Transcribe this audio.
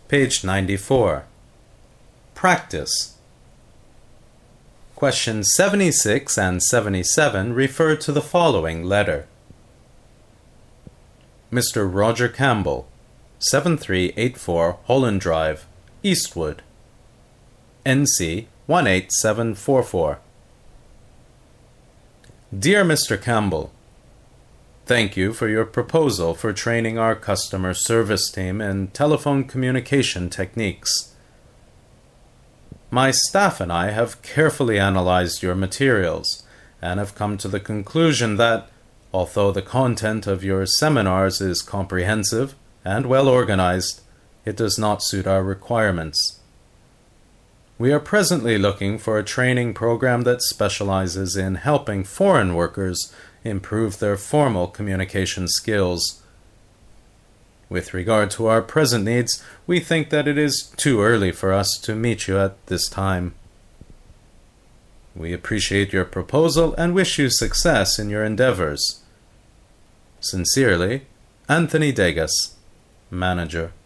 Page 94. Practice. Questions 76 and 77 refer to the following letter. Mr. Roger Campbell, 7384 Holland Drive, Eastwood, NC 18744. Dear Mr. Campbell, thank you for your proposal for training our customer service team in telephone communication techniques. My staff and I have carefully analyzed your materials and have come to the conclusion that, although the content of your seminars is comprehensive and well organized, it does not suit our requirements. We are presently looking for a training program that specializes in helping foreign workers improve their formal communication skills. With regard to our present needs, we think that it is too early for us to meet you at this time. We appreciate your proposal and wish you success in your endeavors. Sincerely, Anthony Degas, Manager.